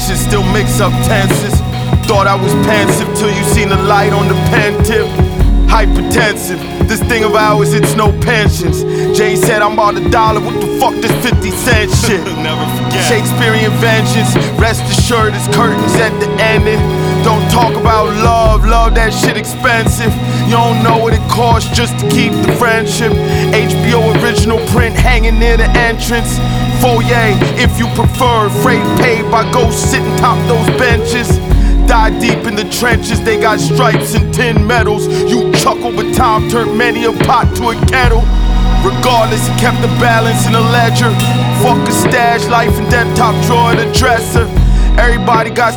tensions, still mix up tenses. Thought I was pensive till you seen the light on the pen tip. Hypertensive, this thing of ours, it's no pensions. Jay said I'm about $1, what the fuck this 50-cent shit? Never forget. Shakespearean vengeance, rest assured it's curtains at the ending. Don't talk about love, love that shit expensive. You don't know what it costs just to keep the friendship. HBO original print hanging near the entrance. Foyer, if you prefer, freight paid by ghosts sitting top those benches. Die deep in the trenches, they got stripes and tin medals. You chuckle, but time turned many a pot to a kettle. Regardless, he kept the balance in the ledger. Fuck a stash, life and death, top drawer of the dresser. Everybody got